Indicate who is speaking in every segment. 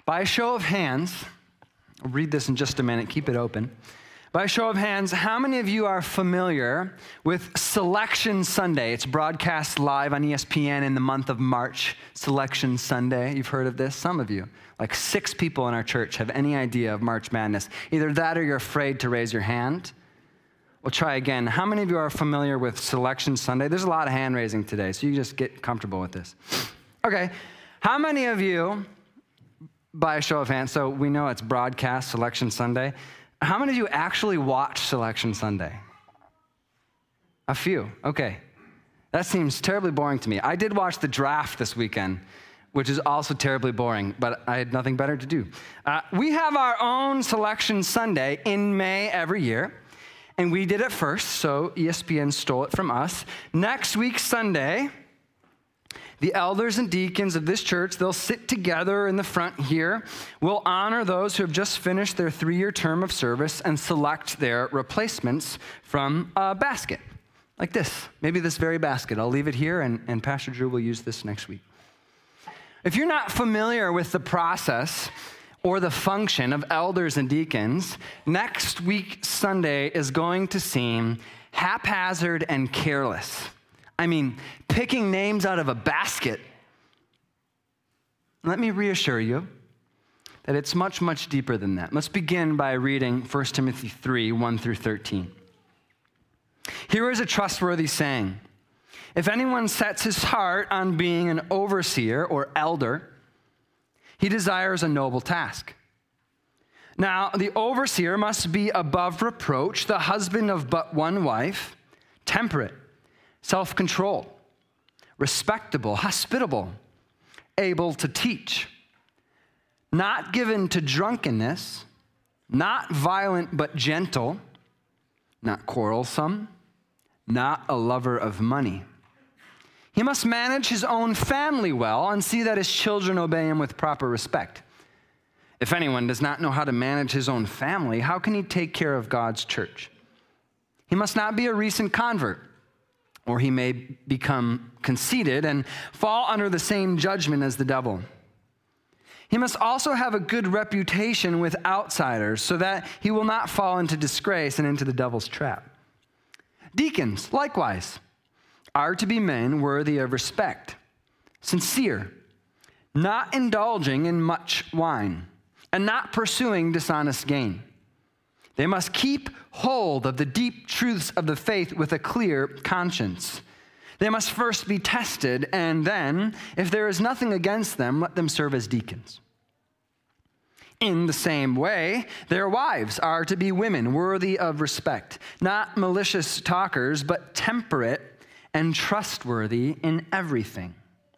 Speaker 1: By a show of hands, I'll read this in just a minute, keep it open. By a show of hands, how many of you are familiar with Selection Sunday? It's broadcast live on ESPN in the month of March, Selection Sunday. You've heard of this? Some of you. Like 6 people in our church have any idea of March Madness. Either that or you're afraid to raise your hand. We'll try again. How many of you are familiar with Selection Sunday? There's a lot of hand raising today, so you just get comfortable with this. Okay. How many of you, by a show of hands, so we know it's broadcast Selection Sunday, how many of you actually watch Selection Sunday? A few. Okay. That seems terribly boring to me. I did watch the draft this weekend, which is also terribly boring, but I had nothing better to do. We have our own Selection Sunday in May every year, and we did it first, so ESPN stole it from us. Next week, Sunday, the elders and deacons of this church, they'll sit together in the front here. We'll honor those who have just finished their 3-year term of service and select their replacements from a basket, like this. Maybe this very basket. I'll leave it here, and Pastor Drew will use this next week. If you're not familiar with the process or the function of elders and deacons, next week Sunday is going to seem haphazard and careless. I mean, picking names out of a basket. Let me reassure you that it's much, much deeper than that. Let's begin by reading 1 Timothy 3, 1 through 13. Here is a trustworthy saying. If anyone sets his heart on being an overseer or elder, he desires a noble task. Now, the overseer must be above reproach, the husband of but one wife, temperate, self-controlled, respectable, hospitable, able to teach, not given to drunkenness, not violent but gentle, not quarrelsome, not a lover of money. He must manage his own family well and see that his children obey him with proper respect. If anyone does not know how to manage his own family, how can he take care of God's church? He must not be a recent convert, or he may become conceited and fall under the same judgment as the devil. He must also have a good reputation with outsiders so that he will not fall into disgrace and into the devil's trap. Deacons, likewise, are to be men worthy of respect, sincere, not indulging in much wine, and not pursuing dishonest gain. They must keep hold of the deep truths of the faith with a clear conscience. They must first be tested, and then, if there is nothing against them, let them serve as deacons. In the same way, their wives are to be women worthy of respect, not malicious talkers, but temperate and trustworthy in everything.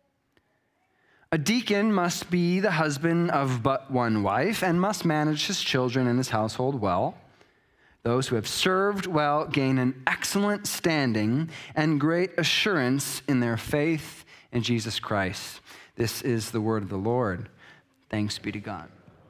Speaker 1: A deacon must be the husband of but one wife and must manage his children and his household well. Those who have served well gain an excellent standing and great assurance in their faith in Jesus Christ. This is the word of the Lord. Thanks be to God.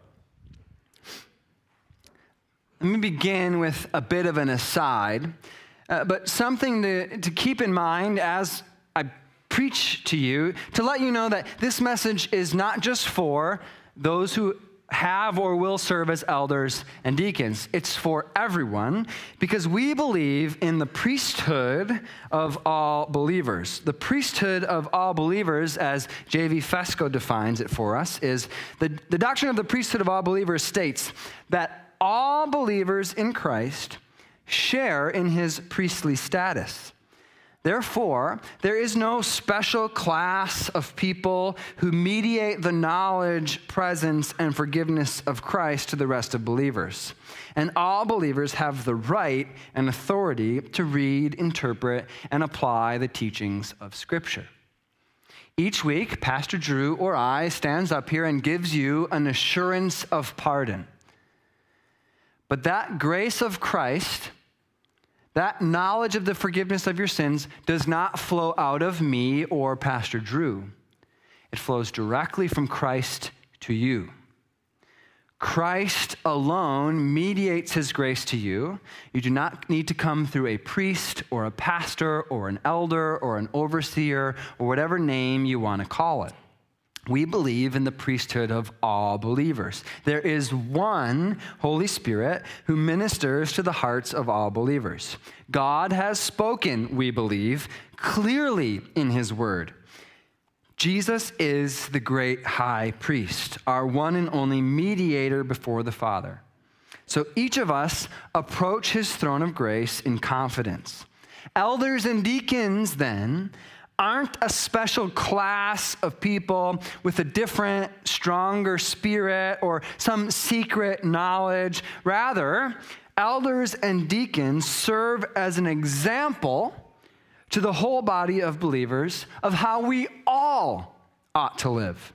Speaker 1: Let me begin with a bit of an aside, but something to keep in mind as I preach to you, to let you know that this message is not just for those who have or will serve as elders and deacons. It's for everyone because we believe in the priesthood of all believers. The priesthood of all believers, as J.V. Fesko defines it for us, is the doctrine of the priesthood of all believers states that all believers in Christ share in his priestly status. Therefore, there is no special class of people who mediate the knowledge, presence, and forgiveness of Christ to the rest of believers. And all believers have the right and authority to read, interpret, and apply the teachings of Scripture. Each week, Pastor Drew or I stands up here and gives you an assurance of pardon. But that grace of Christ, that knowledge of the forgiveness of your sins, does not flow out of me or Pastor Drew. It flows directly from Christ to you. Christ alone mediates his grace to you. You do not need to come through a priest or a pastor or an elder or an overseer or whatever name you want to call it. we believe in the priesthood of all believers. There is one Holy Spirit who ministers to the hearts of all believers. God has spoken, we believe, clearly in his word. Jesus is the great high priest, our one and only mediator before the Father. So each of us approach his throne of grace in confidence. Elders and deacons, then, aren't a special class of people with a different, stronger spirit or some secret knowledge. Rather, elders and deacons serve as an example to the whole body of believers of how we all ought to live.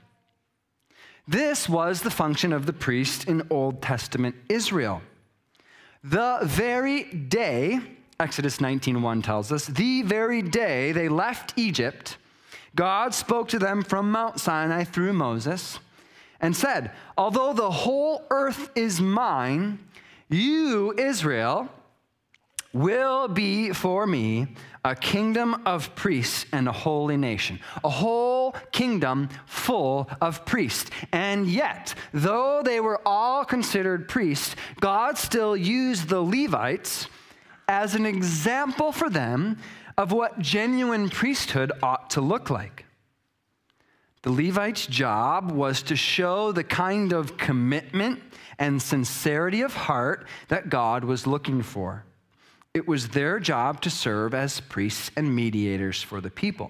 Speaker 1: This was the function of the priest in Old Testament Israel. The very day, Exodus 19:1 tells us, the very day they left Egypt, God spoke to them from Mount Sinai through Moses and said, although the whole earth is mine, you, Israel, will be for me a kingdom of priests and a holy nation, a whole kingdom full of priests. And yet, though they were all considered priests, God still used the Levites as an example for them of what genuine priesthood ought to look like. The Levites' job was to show the kind of commitment and sincerity of heart that God was looking for. It was their job to serve as priests and mediators for the people.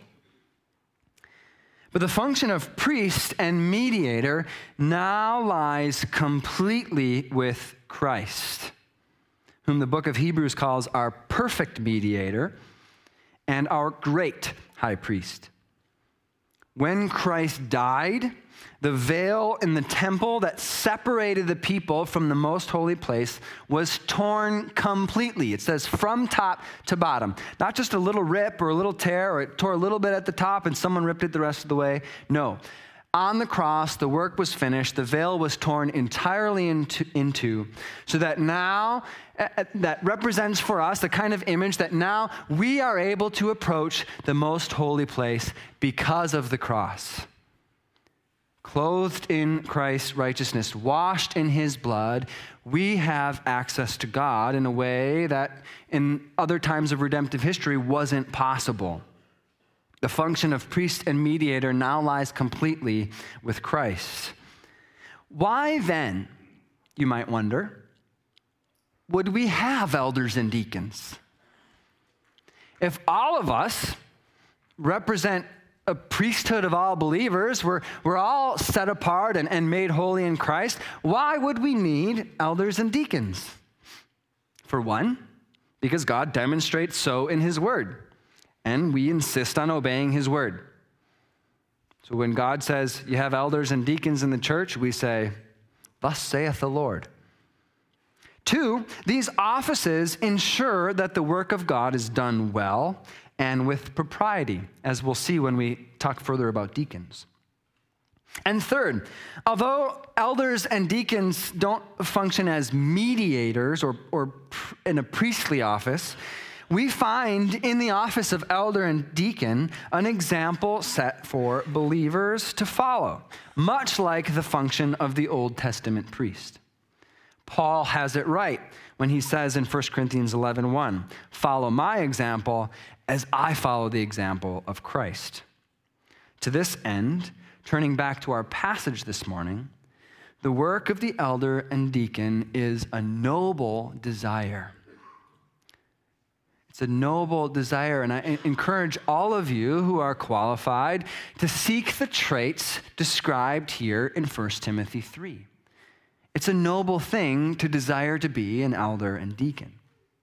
Speaker 1: But the function of priest and mediator now lies completely with Christ, whom the book of Hebrews calls our perfect mediator and our great high priest. When Christ died, the veil in the temple that separated the people from the most holy place was torn completely. It says from top to bottom. Not just a little rip or a little tear, or it tore a little bit at the top and someone ripped it the rest of the way. No. On the cross, the work was finished. The veil was torn entirely into so that now, that represents for us the kind of image that now we are able to approach the most holy place because of the cross. Clothed in Christ's righteousness, washed in his blood, we have access to God in a way that in other times of redemptive history wasn't possible. The function of priest and mediator now lies completely with Christ. Why then, you might wonder, would we have elders and deacons? If all of us represent a priesthood of all believers, we're all set apart and made holy in Christ, why would we need elders and deacons? For one, because God demonstrates so in his word, and we insist on obeying his word. So when God says you have elders and deacons in the church, we say, thus saith the Lord. Two, these offices ensure that the work of God is done well and with propriety, as we'll see when we talk further about deacons. And third, although elders and deacons don't function as mediators or in a priestly office, we find in the office of elder and deacon an example set for believers to follow, much like the function of the Old Testament priest. Paul has it right when he says in 1 Corinthians 11:1, follow my example as I follow the example of Christ. To this end, turning back to our passage this morning, the work of the elder and deacon is a noble desire. It's a noble desire, and I encourage all of you who are qualified to seek the traits described here in 1 Timothy 3. It's a noble thing to desire to be an elder and deacon.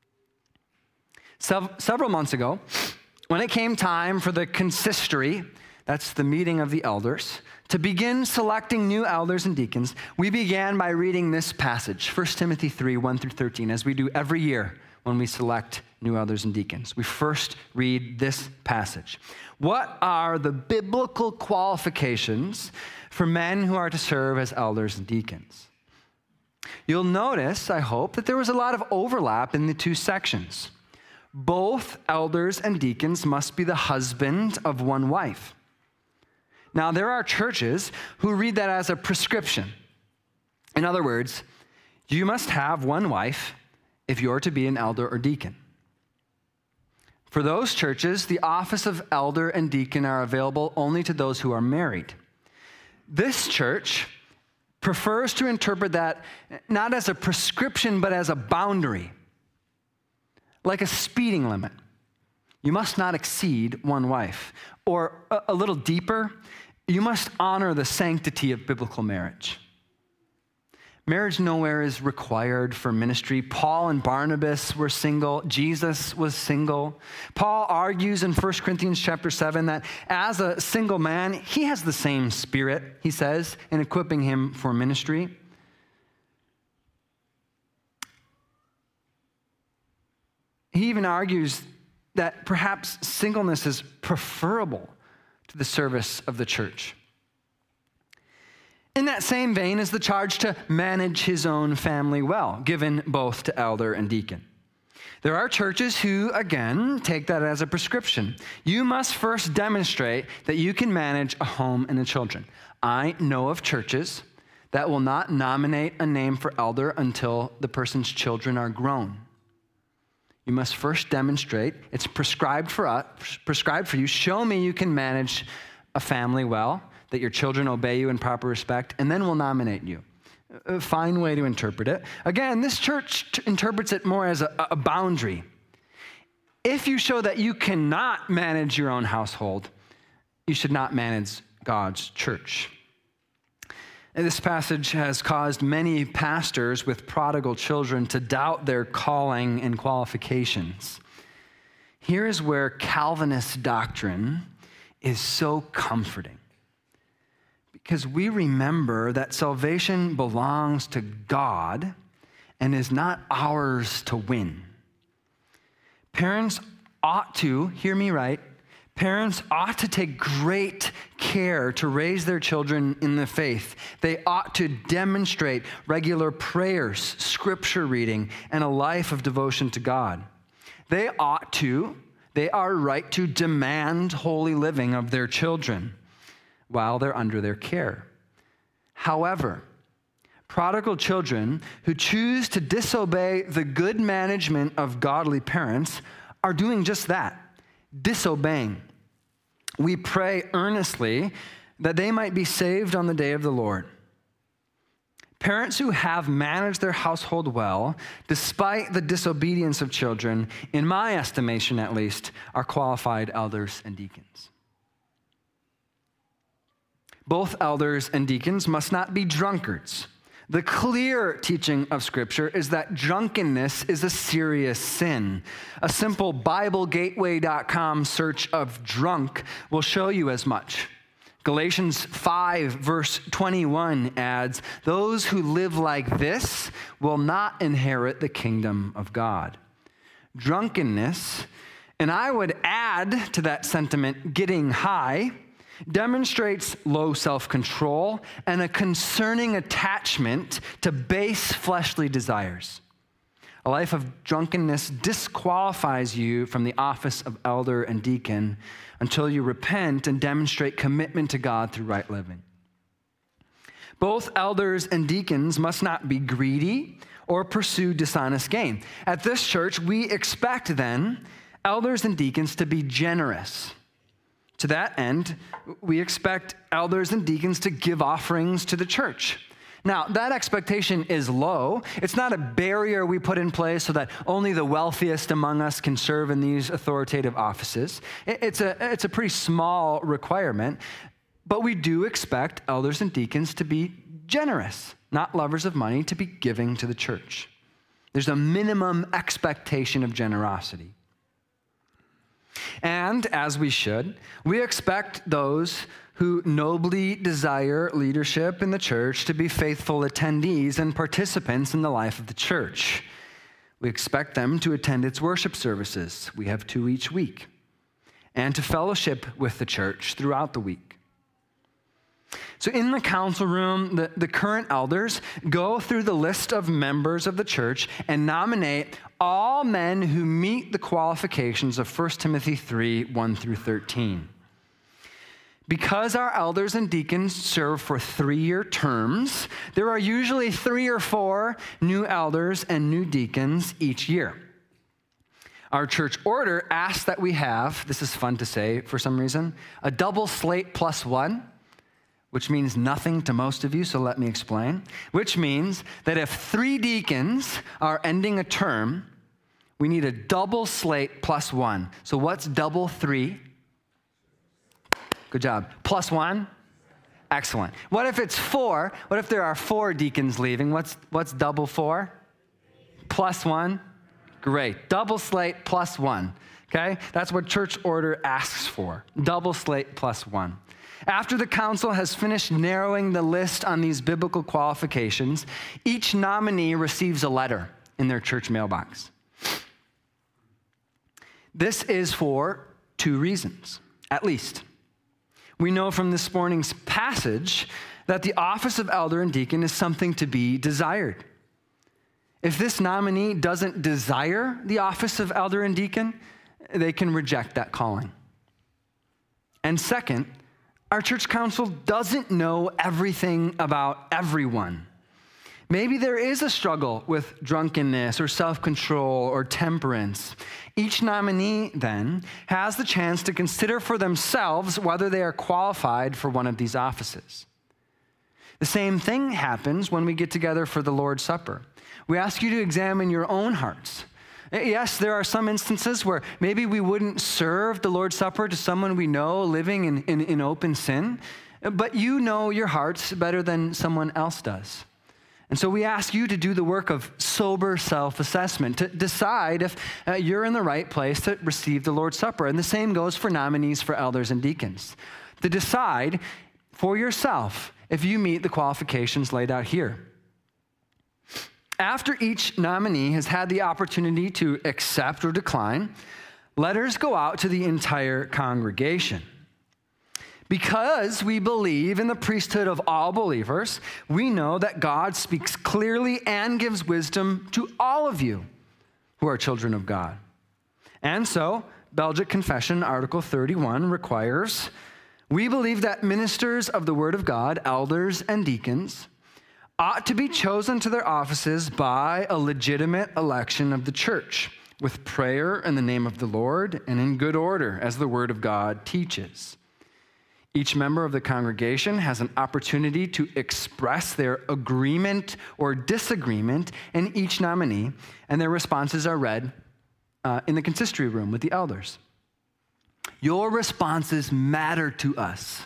Speaker 1: Several months ago, when it came time for the consistory, that's the meeting of the elders, to begin selecting new elders and deacons, we began by reading this passage, 1 Timothy 3, 1 through 13, as we do every year when we select new elders and deacons. We first read this passage. What are the biblical qualifications for men who are to serve as elders and deacons? You'll notice, I hope, that there was a lot of overlap in the two sections. Both elders and deacons must be the husband of one wife. Now, there are churches who read that as a prescription. In other words, you must have one wife if you're to be an elder or deacon. For those churches, the office of elder and deacon are available only to those who are married. This church prefers to interpret that not as a prescription, but as a boundary, like a speeding limit. You must not exceed one wife. Or a little deeper, you must honor the sanctity of biblical marriage. Marriage nowhere is required for ministry. Paul and Barnabas were single. Jesus was single. Paul argues in 1 Corinthians chapter 7 that as a single man, he has the same spirit, he says, in equipping him for ministry. He even argues that perhaps singleness is preferable to the service of the church. In that same vein is the charge to manage his own family well, given both to elder and deacon. There are churches who, again, take that as a prescription. You must first demonstrate that you can manage a home and the children. I know of churches that will not nominate a name for elder until the person's children are grown. You must first demonstrate, it's prescribed for you, show me you can manage a family well, that your children obey you in proper respect, and then we'll nominate you. A fine way to interpret it. Again, this church interprets it more as a boundary. If you show that you cannot manage your own household, you should not manage God's church. And this passage has caused many pastors with prodigal children to doubt their calling and qualifications. Here is where Calvinist doctrine is so comforting. Because we remember that salvation belongs to God and is not ours to win. Parents ought to, hear me right, parents ought to take great care to raise their children in the faith. They ought to demonstrate regular prayers, scripture reading, and a life of devotion to God. They are right to demand holy living of their children while they're under their care. However, prodigal children who choose to disobey the good management of godly parents are doing just that, disobeying. We pray earnestly that they might be saved on the day of the Lord. Parents who have managed their household well, despite the disobedience of children, in my estimation at least, are qualified elders and deacons. Both elders and deacons must not be drunkards. The clear teaching of Scripture is that drunkenness is a serious sin. A simple BibleGateway.com search of drunk will show you as much. Galatians 5, verse 21 adds, "Those who live like this will not inherit the kingdom of God." Drunkenness, and I would add to that sentiment, getting high, demonstrates low self-control and a concerning attachment to base fleshly desires. A life of drunkenness disqualifies you from the office of elder and deacon until you repent and demonstrate commitment to God through right living. Both elders and deacons must not be greedy or pursue dishonest gain. At this church, we expect then elders and deacons to be generous. To that end, we expect elders and deacons to give offerings to the church. Now, that expectation is low. It's not a barrier we put in place so that only the wealthiest among us can serve in these authoritative offices. It's a pretty small requirement, but we do expect elders and deacons to be generous, not lovers of money, to be giving to the church. There's a minimum expectation of generosity. And, as we should, we expect those who nobly desire leadership in the church to be faithful attendees and participants in the life of the church. We expect them to attend its worship services. We have 2 each week. And to fellowship with the church throughout the week. So in the council room, the current elders go through the list of members of the church and nominate all men who meet the qualifications of 1 Timothy 3, 1 through 13. Because our elders and deacons serve for 3-year terms, there are usually 3 or 4 new elders and new deacons each year. Our church order asks that we have, this is fun to say for some reason, a double slate plus 1, which means nothing to most of you, so let me explain. Which means that if 3 deacons are ending a term, we need a double slate plus 1. So what's double 3? Good job. Plus 1? Excellent. What if it's 4? What if there are 4 deacons leaving? What's double 4? Plus 1? Great. Double slate plus 1. Okay? That's what church order asks for. Double slate plus 1. After the council has finished narrowing the list on these biblical qualifications, each nominee receives a letter in their church mailbox. This is for 2 reasons, at least. We know from this morning's passage that the office of elder and deacon is something to be desired. If this nominee doesn't desire the office of elder and deacon, they can reject that calling. And second, our church council doesn't know everything about everyone. Maybe there is a struggle with drunkenness or self-control or temperance. Each nominee, then, has the chance to consider for themselves whether they are qualified for one of these offices. The same thing happens when we get together for the Lord's Supper. We ask you to examine your own hearts. Yes, there are some instances where maybe we wouldn't serve the Lord's Supper to someone we know living in open sin, but you know your hearts better than someone else does. And so we ask you to do the work of sober self-assessment, to decide if you're in the right place to receive the Lord's Supper. And the same goes for nominees for elders and deacons. To decide for yourself if you meet the qualifications laid out here. After each nominee has had the opportunity to accept or decline, letters go out to the entire congregation. Because we believe in the priesthood of all believers, we know that God speaks clearly and gives wisdom to all of you who are children of God. And so, Belgic Confession, Article 31, requires, we believe that ministers of the Word of God, elders and deacons, ought to be chosen to their offices by a legitimate election of the church, with prayer in the name of the Lord and in good order, as the Word of God teaches. Each member of the congregation has an opportunity to express their agreement or disagreement in each nominee, and their responses are read in the consistory room with the elders. Your responses matter to us.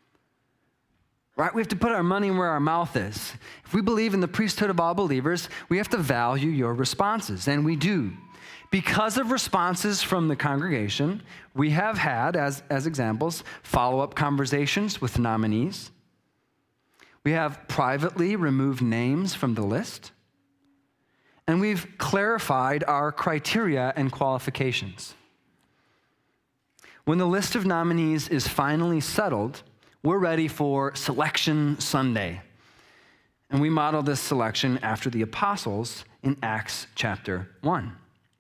Speaker 1: Right? We have to put our money where our mouth is. If we believe in the priesthood of all believers, we have to value your responses, and we do. Because of responses from the congregation, we have had, as examples, follow-up conversations with nominees. We have privately removed names from the list. And we've clarified our criteria and qualifications. When the list of nominees is finally settled, we're ready for Selection Sunday. And we model this selection after the apostles in Acts chapter 1.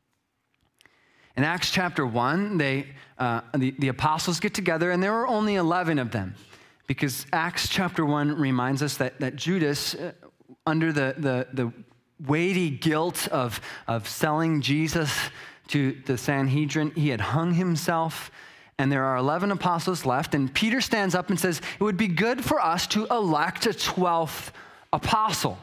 Speaker 1: In Acts chapter 1, the apostles get together, and there were only 11 of them, because Acts chapter 1 reminds us that Judas, under the weighty guilt of selling Jesus to the Sanhedrin, he had hung himself, and there are 11 apostles left, and Peter stands up and says, it would be good for us to elect a 12th apostle.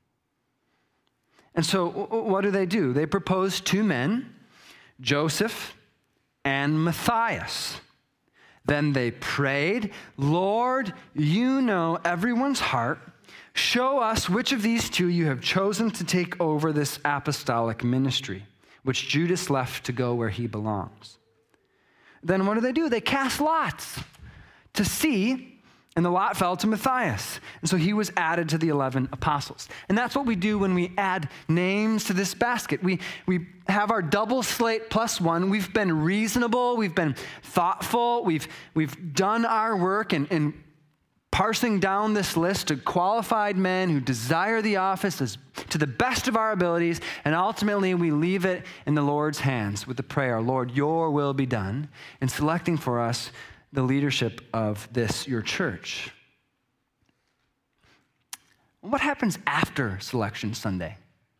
Speaker 1: And so what do? They propose 2 men, Joseph and Matthias. Then they prayed, Lord, you know everyone's heart. Show us which of these 2 you have chosen to take over this apostolic ministry, which Judas left to go where he belongs. Then what do? They cast lots to see, and the lot fell to Matthias. And so he was added to the 11 apostles. And that's what we do when we add names to this basket. We have our double slate plus 1. We've been reasonable. We've been thoughtful. We've done our work in parsing down this list of qualified men who desire the office to the best of our abilities. And ultimately, we leave it in the Lord's hands with the prayer, Lord, your will be done, in selecting for us the leadership of this, your church. What happens after Selection Sunday?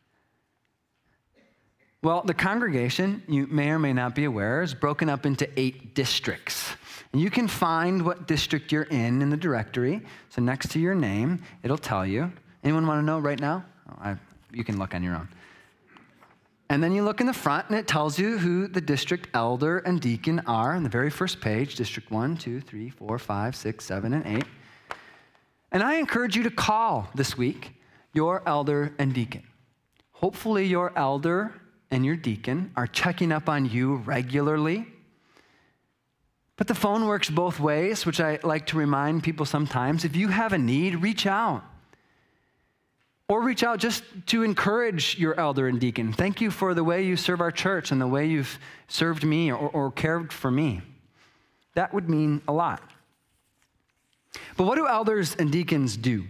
Speaker 1: Well, the congregation, you may or may not be aware, is broken up into 8 districts. And you can find what district you're in the directory. So next to your name, it'll tell you. Anyone want to know right now? You can look on your own. And then you look in the front, and it tells you who the district elder and deacon are on the very first page, District 1, 2, 3, 4, 5, 6, 7, and 8. And I encourage you to call this week your elder and deacon. Hopefully your elder and your deacon are checking up on you regularly. But the phone works both ways, which I like to remind people sometimes. If you have a need, reach out. Or reach out just to encourage your elder and deacon. Thank you for the way you serve our church and the way you've served me or cared for me. That would mean a lot. But what do elders and deacons do?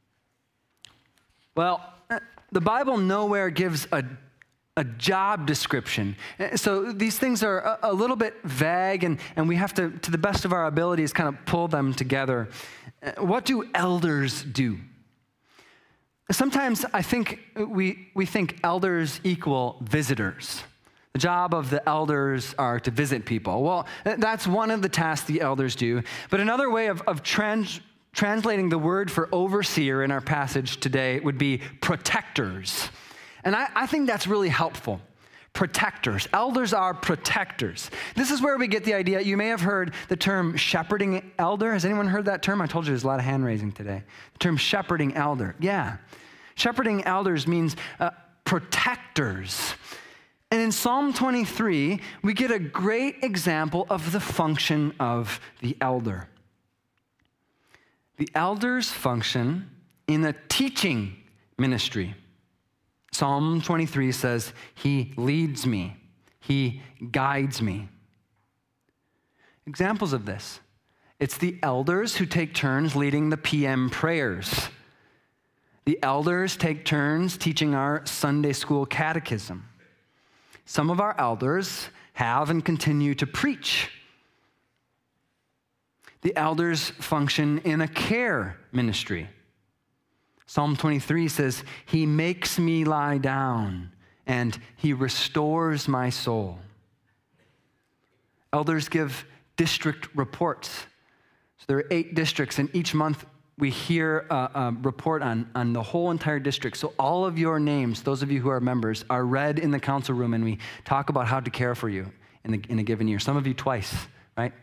Speaker 1: Well, the Bible nowhere gives a job description. So these things are a little bit vague, and we have to the best of our abilities, kind of pull them together. What do elders do? Sometimes I think we think elders equal visitors. The job of the elders are to visit people. Well, that's one of the tasks the elders do. But another way of translating the word for overseer in our passage today would be protectors. And I think that's really helpful. Protectors. Elders are protectors. This is where we get the idea. You may have heard the term shepherding elder. Has anyone heard that term? I told you there's a lot of hand raising today. The term shepherding elder. Yeah. Shepherding elders means protectors. And in Psalm 23, we get a great example of the function of the elder. The elders function in the teaching ministry. Psalm 23 says, he leads me, he guides me. Examples of this. It's the elders who take turns leading the PM prayers. The elders take turns teaching our Sunday school catechism. Some of our elders have and continue to preach. The elders function in a care ministry. Psalm 23 says, he makes me lie down and he restores my soul. Elders give district reports. So there are 8 districts, and each month we hear a report on the whole entire district. So all of your names, those of you who are members, are read in the council room, and we talk about how to care for you in a given year. Some of you twice, right?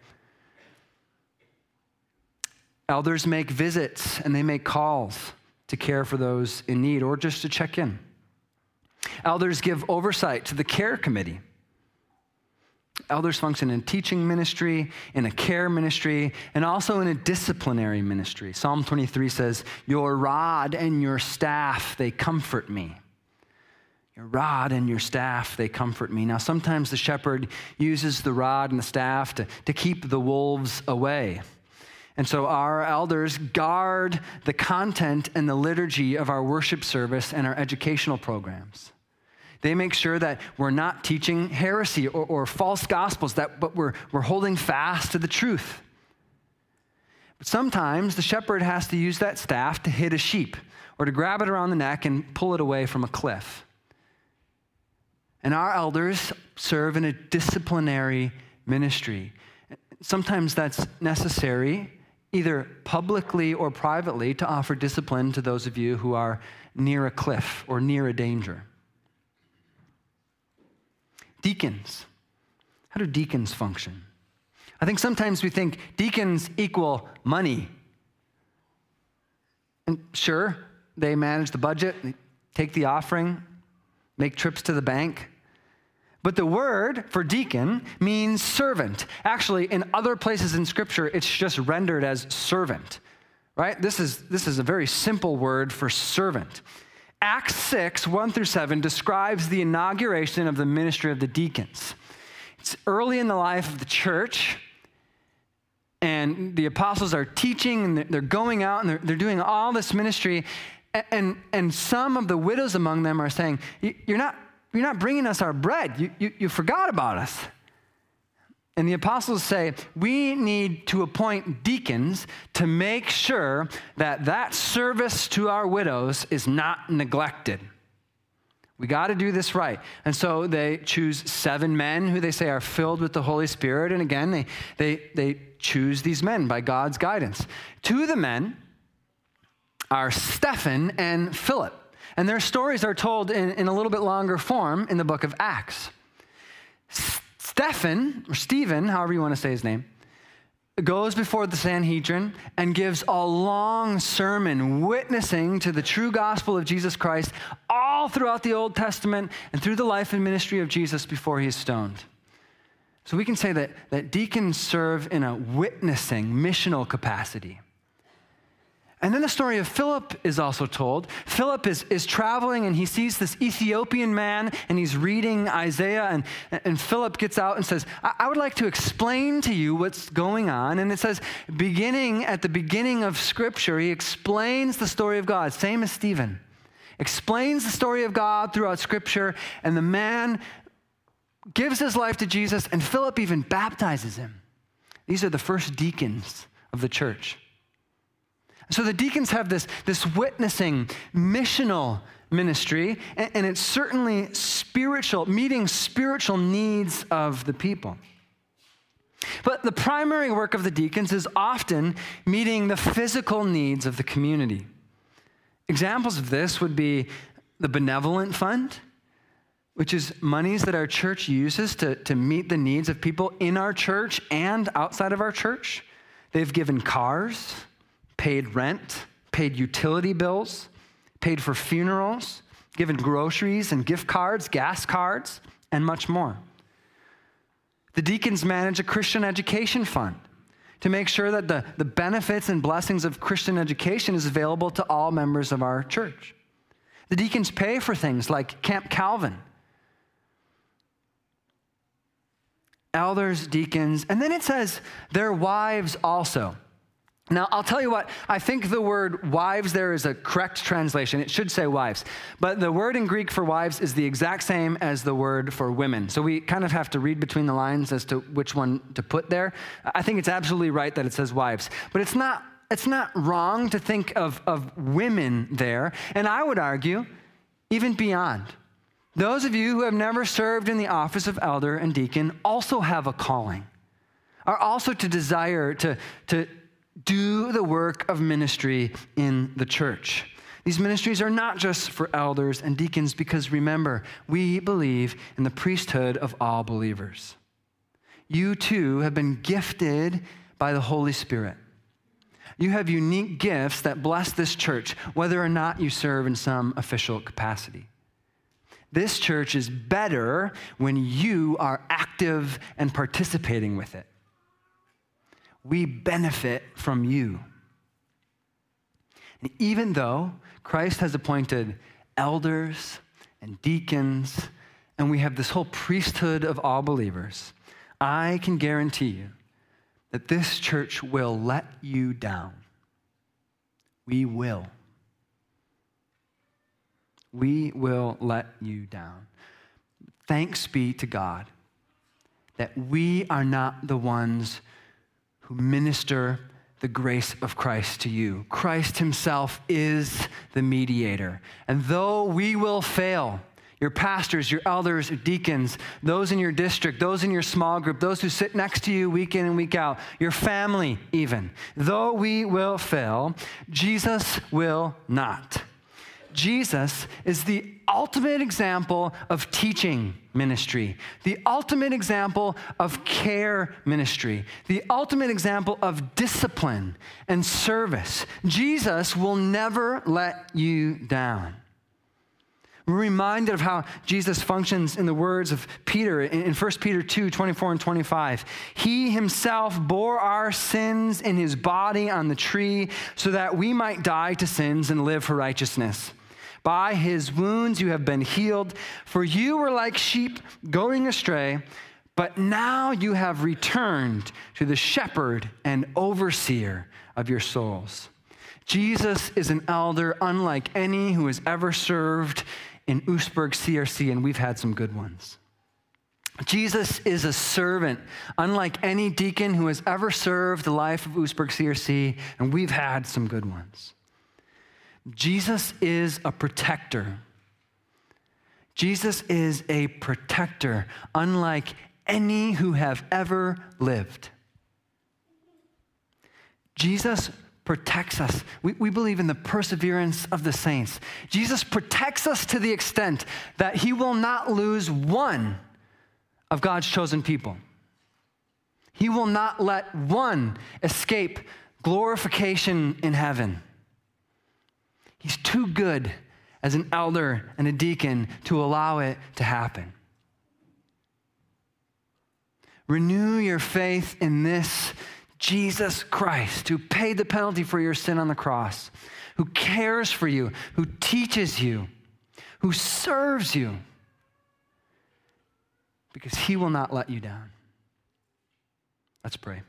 Speaker 1: Elders make visits and they make calls to care for those in need or just to check in. Elders give oversight to the care committee. Elders function in teaching ministry, in a care ministry, and also in a disciplinary ministry. Psalm 23 says, your rod and your staff, they comfort me. Your rod and your staff, they comfort me. Now, sometimes the shepherd uses the rod and the staff to keep the wolves away. And so our elders guard the content and the liturgy of our worship service and our educational programs. They make sure that we're not teaching heresy or false gospels, but we're holding fast to the truth. But sometimes the shepherd has to use that staff to hit a sheep or to grab it around the neck and pull it away from a cliff. And our elders serve in a disciplinary ministry. Sometimes that's necessary, either publicly or privately, to offer discipline to those of you who are near a cliff or near a danger. Deacons. How do deacons function? I think sometimes we think deacons equal money. And sure, they manage the budget, they take the offering, make trips to the bank. But the word for deacon means servant. Actually, in other places in Scripture, it's just rendered as servant, right? This is a very simple word for servant. Acts 6, 1-7 describes the inauguration of the ministry of the deacons. It's early in the life of the church, and the apostles are teaching, and they're going out, and they're doing all this ministry, and some of the widows among them are saying, you're not bringing us our bread. You forgot about us. And the apostles say, we need to appoint deacons to make sure that that service to our widows is not neglected. We got to do this right. And so they choose 7 men who they say are filled with the Holy Spirit. And again, they choose these men by God's guidance. 2 of the men are Stephen and Philip. And their stories are told in a little bit longer form in the book of Acts. Stephen, however you want to say his name, goes before the Sanhedrin and gives a long sermon witnessing to the true gospel of Jesus Christ all throughout the Old Testament and through the life and ministry of Jesus before he is stoned. So we can say that deacons serve in a witnessing, missional capacity. And then the story of Philip is also told. Philip is traveling and he sees this Ethiopian man and he's reading Isaiah and Philip gets out and says, I would like to explain to you what's going on. And it says, at the beginning of Scripture, he explains the story of God, same as Stephen. Explains the story of God throughout Scripture, and the man gives his life to Jesus, and Philip even baptizes him. These are the first deacons of the church. So the deacons have this witnessing, missional ministry, and it's certainly spiritual, meeting spiritual needs of the people. But the primary work of the deacons is often meeting the physical needs of the community. Examples of this would be the Benevolent Fund, which is monies that our church uses to meet the needs of people in our church and outside of our church. They've given cars, paid rent, paid utility bills, paid for funerals, given groceries and gift cards, gas cards, and much more. The deacons manage a Christian education fund to make sure that the benefits and blessings of Christian education is available to all members of our church. The deacons pay for things like Camp Calvin, elders, deacons, and then it says their wives also. Now, I'll tell you what, I think the word wives there is a correct translation. It should say wives. But the word in Greek for wives is the exact same as the word for women. So we kind of have to read between the lines as to which one to put there. I think it's absolutely right that it says wives. But it's not wrong to think of women there. And I would argue, even beyond. Those of you who have never served in the office of elder and deacon also have a calling, are also to desire to do the work of ministry in the church. These ministries are not just for elders and deacons because remember, we believe in the priesthood of all believers. You too have been gifted by the Holy Spirit. You have unique gifts that bless this church, whether or not you serve in some official capacity. This church is better when you are active and participating with it. We benefit from you. And even though Christ has appointed elders and deacons, and we have this whole priesthood of all believers, I can guarantee you that this church will let you down. We will. We will let you down. Thanks be to God that we are not the ones who minister the grace of Christ to you. Christ himself is the mediator. And though we will fail, your pastors, your elders, your deacons, those in your district, those in your small group, those who sit next to you week in and week out, your family even, though we will fail, Jesus will not. Jesus is the ultimate example of teaching ministry, the ultimate example of care ministry, the ultimate example of discipline and service. Jesus will never let you down. We're reminded of how Jesus functions in the words of Peter in 1 Peter 2, 24 and 25. He himself bore our sins in his body on the tree so that we might die to sins and live for righteousness. By his wounds you have been healed, for you were like sheep going astray, but now you have returned to the shepherd and overseer of your souls. Jesus is an elder unlike any who has ever served in Oostburg CRC, and we've had some good ones. Jesus is a servant, unlike any deacon who has ever served the life of Oostburg CRC, and we've had some good ones. Jesus is a protector. Jesus is a protector, unlike any who have ever lived. Jesus protects us. We believe in the perseverance of the saints. Jesus protects us to the extent that he will not lose one of God's chosen people. He will not let one escape glorification in heaven. He's too good as an elder and a deacon to allow it to happen. Renew your faith in this Jesus Christ, who paid the penalty for your sin on the cross, who cares for you, who teaches you, who serves you, because he will not let you down. Let's pray.